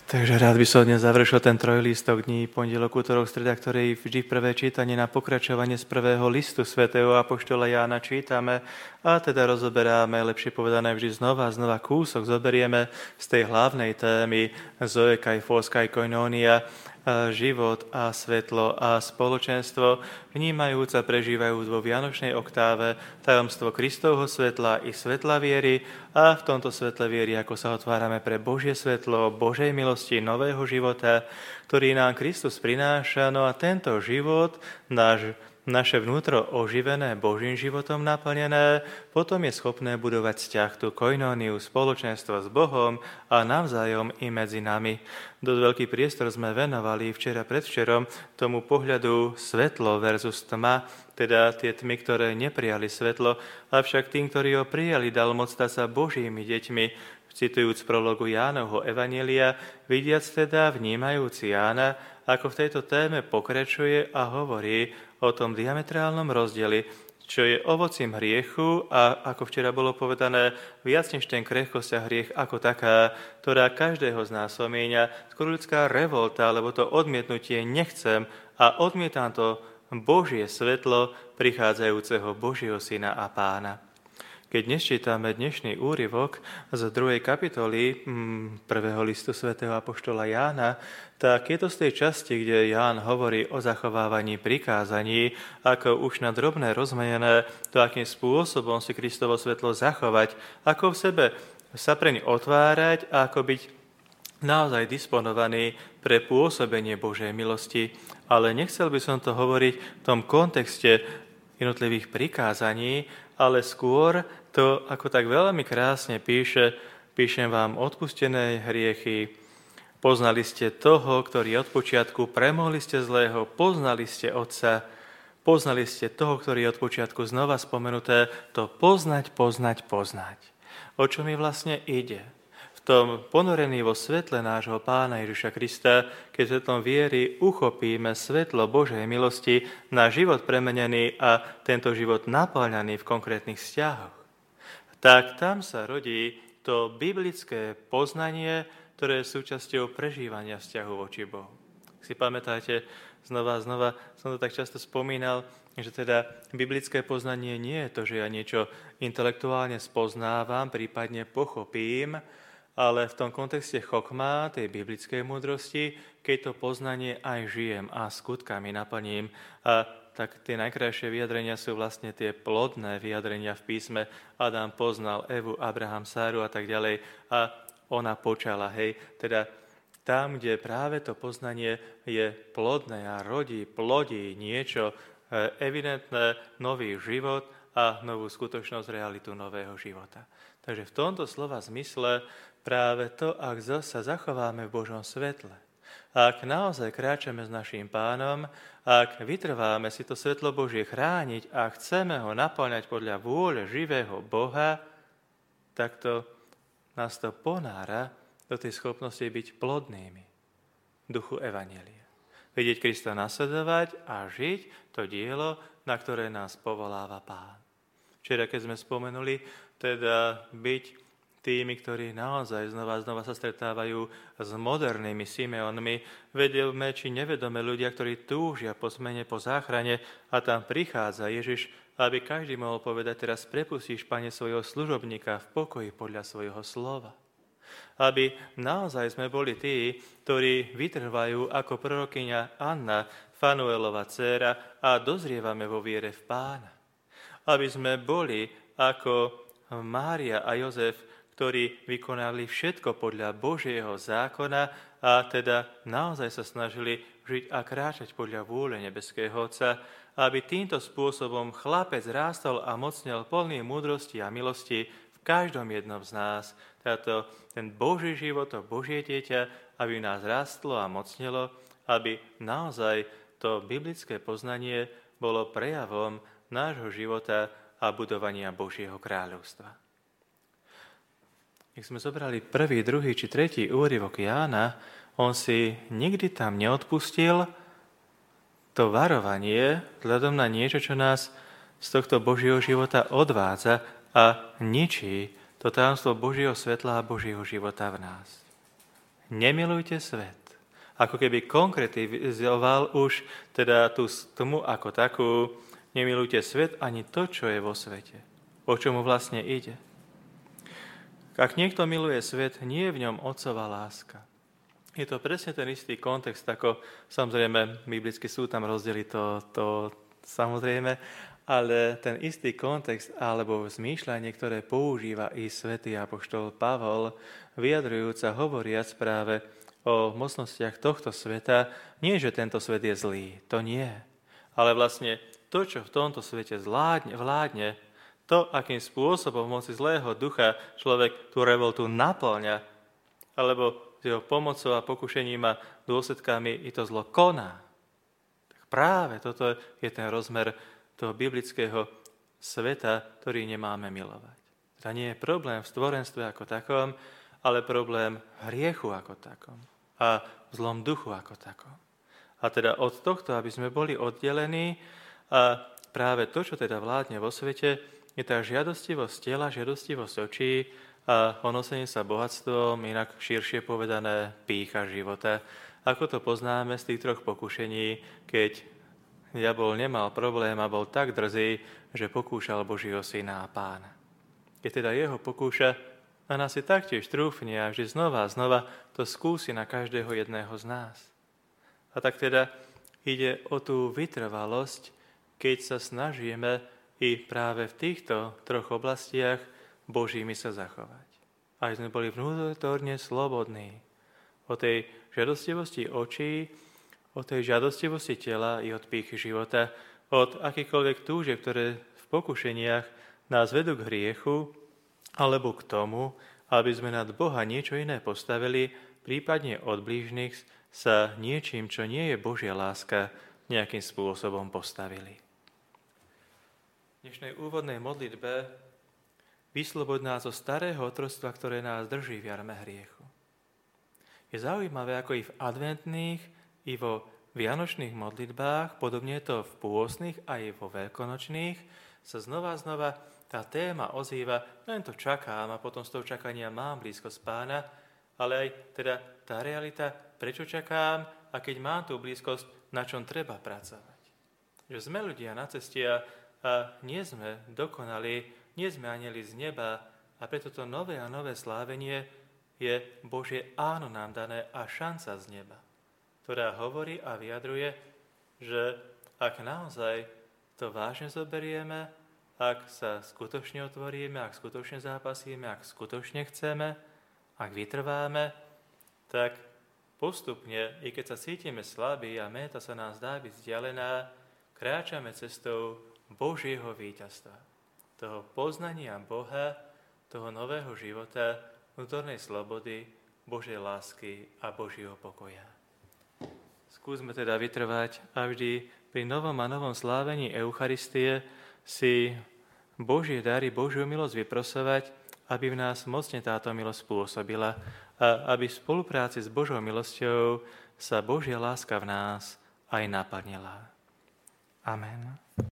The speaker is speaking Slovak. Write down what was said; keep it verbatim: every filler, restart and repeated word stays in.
Takže rád by som dnes završil ten trojlístok dní, pondelok, útorok, streda, ktorý vždy prvé čítanie na pokračovanie z prvého listu svätého apoštola Jána čítame a teda rozoberáme, lepšie povedané vždy znova a znova kúsok zoberieme z tej hlavnej témy Zoe kai phos kai koinonia, život a svetlo a spoločenstvo, vnímajúc a prežívajúc vo vianočnej oktáve tajomstvo Kristovho svetla i svetla viery a v tomto svetle viery, ako sa otvárame pre Božie svetlo, Božej milosti, nového života, ktorý nám Kristus prináša. No a tento život, náš naše vnútro oživené Božím životom naplnené, potom je schopné budovať vzťah, tú koinóniu, spoločenstvo s Bohom a navzájom i medzi nami. Dosť veľký priestor sme venovali včera predvčerom tomu pohľadu svetlo versus tma, teda tie tmy, ktoré neprijali svetlo, avšak tým, ktorí ho prijali, dal moc stať sa Božími deťmi, citujúc prologu Jánovho evanjelia, vidiac teda, vnímajúci Jána, ako v tejto téme pokračuje a hovorí o tom diametrálnom rozdieli, čo je ovocím hriechu a, ako včera bolo povedané, viac než ten krehkosť a hriech ako taká, ktorá každého z nás omieňa, skôr ľudská revolta, alebo to odmietnutie nechcem a odmietam to Božie svetlo prichádzajúceho Božieho Syna a Pána. Keď dnes čítame dnešný úryvok z druhej kapitoly prvého listu svätého apoštola Jána, tak je to z tej časti, kde Ján hovorí o zachovávaní prikázaní, ako už na drobné rozmenené, to akým spôsobom si Kristovo svetlo zachovať, ako v sebe sa preň otvárať a ako byť naozaj disponovaný pre pôsobenie Božej milosti. Ale nechcel by som to hovoriť v tom kontexte jednotlivých prikázaní, ale skôr to, ako tak veľmi krásne píše, píšem vám odpustené hriechy, poznali ste toho, ktorý od počiatku, premohli ste zlého, poznali ste Otca, poznali ste toho, ktorý od počiatku, znova spomenuté, to poznať, poznať, poznať. O čo mi vlastne ide? V tom ponorení vo svetle nášho Pána Ježiša Krista, keď svetlom viery uchopíme svetlo Božej milosti na život premenený a tento život naplňaný v konkrétnych vzťahoch, tak tam sa rodí to biblické poznanie, ktoré je súčasťou prežívania vzťahu voči Bohu. Si pamätáte, znova a znova som to tak často spomínal, že teda biblické poznanie nie je to, že ja niečo intelektuálne spoznávam, prípadne pochopím, ale v tom kontexte chokma, tej biblickej múdrosti, keď to poznanie aj žijem a skutkami naplním. A tak tie najkrajšie vyjadrenia sú vlastne tie plodné vyjadrenia v písme. Adam poznal Evu, Abraham, Sáru a tak ďalej. A ona počala, hej. Teda tam, kde práve to poznanie je plodné a rodí, plodí niečo evidentné, nový život a novú skutočnosť, realitu nového života. Takže v tomto slova zmysle práve to, ak sa zachováme v Božom svetle, ak naozaj kráčame s naším Pánom, ak vytrváme si to svetlo Božie chrániť a chceme ho naplňať podľa vôle živého Boha, tak to nás to ponára do tej schopnosti byť plodnými v duchu evanjelia. Vidieť Krista nasledovať a žiť to dielo, na ktoré nás povoláva Pán. Včera, keď sme spomenuli, teda byť tými, ktorí naozaj znova a znova sa stretávajú s modernými Simeonmi, vedome či nevedome ľudia, ktorí túžia po zmene, po záchrane a tam prichádza Ježiš, aby každý mohol povedať, teraz prepustíš, Pane, svojho služobníka v pokoji podľa svojho slova. Aby naozaj sme boli tí, ktorí vytrvajú ako prorokyňa Anna, Fanuelova dcéra a dozrievame vo viere v Pána. Aby sme boli ako Mária a Jozef, ktorí vykonali všetko podľa Božieho zákona a teda naozaj sa snažili žiť a kráčať podľa vôle nebeského Otca, aby týmto spôsobom chlapec rástol a mocnel plný múdrosti a milosti v každom jednom z nás. Táto, ten Boží život, to Božie dieťa, aby v nás rastlo a mocnelo, aby naozaj to biblické poznanie bolo prejavom nášho života a budovania Božieho kráľovstva. Ak sme zobrali prvý, druhý či tretí úryvok Jána, on si nikdy tam neodpustil to varovanie vzhľadom na niečo, čo nás z tohto Božieho života odvádza a ničí to tajomstvo Božieho svetla a Božieho života v nás. nemilujte svet. Ako keby konkretizoval už teda tú tomu ako takú, nemilujte svet ani to, čo je vo svete. O čomu vlastne ide. Ak niekto miluje svet, nie je v ňom otcová láska. Je to presne ten istý kontext, ako samozrejme, biblicky sú tam rozdiely, to, to samozrejme, ale ten istý kontext alebo zmýšľanie, ktoré používa i svätý apoštol Pavol, vyjadrujúca, hovoriac práve o mocnostiach tohto sveta, nie, že tento svet je zlý, to nie. Ale vlastne to, čo v tomto svete vládne, vládne to, akým spôsobom v moci zlého ducha človek tú revoltu naplňa, alebo s jeho pomocou a pokušením a dôsledkami i to zlo koná. Tak práve toto je ten rozmer toho biblického sveta, ktorý nemáme milovať. To nie je problém v stvorenstve ako takom, ale problém v hriechu ako takom a v zlom duchu ako takom. A teda od tohto, aby sme boli oddelení, a práve to, čo teda vládne vo svete, je tá žiadostivosť tela, žiadostivosť očí a onosenie sa bohatstvom, inak širšie povedané pýcha života. Ako to poznáme z tých troch pokušení, keď diabol nemal problém a bol tak drzý, že pokúšal Božieho syna a pána. Keď teda jeho pokúša, a nás si taktiež trúfne a vždy znova a znova to skúsi na každého jedného z nás. A tak teda ide o tú vytrvalosť, keď sa snažíme i práve v týchto troch oblastiach Božími sa zachovať. Aj sme boli vnútorne slobodní o tej žiadostivosti očí, o tej žiadostivosti tela i od pýchy života, od akýchkoľvek túžieb, ktoré v pokušeniach nás vedú k hriechu, alebo k tomu, aby sme nad Boha niečo iné postavili, prípadne od blížnych sa niečím, čo nie je Božia láska, nejakým spôsobom postavili. V dnešnej úvodnej modlitbe vysloboď nás zo starého otroctva, ktoré nás drží v jarme hriechu. Je zaujímavé, ako i v adventných, i vo vianočných modlitbách, podobne to v pôstnych a i vo veľkonočných, sa znova a znova tá téma ozýva, len to čakám a potom z toho čakania mám blízkosť Pána, ale aj teda tá realita, prečo čakám a keď mám tú blízkosť, na čom treba pracovať. Že sme ľudia na ceste a A nie sme dokonali, nie sme anjeli z neba a preto to nové a nové slávenie je Božie áno nám dané a šanca z neba, ktorá hovorí a vyjadruje, že ak naozaj to vážne zoberieme, ak sa skutočne otvoríme, ak skutočne zápasíme, ak skutočne chceme, ak vytrváme, tak postupne, i keď sa cítime slabí a méta sa nám zdá byť vzdialená, kráčame cestou Božieho víťazstva, toho poznania Boha, toho nového života, vnútornej slobody, Božej lásky a Božieho pokoja. Skúsme teda vytrvať a vždy pri novom a novom slávení Eucharistie si Božie dary, Božiu milosť vyprosovať, aby v nás mocne táto milosť spôsobila a aby v spolupráci s Božou milosťou sa Božia láska v nás aj naplnila. Amen.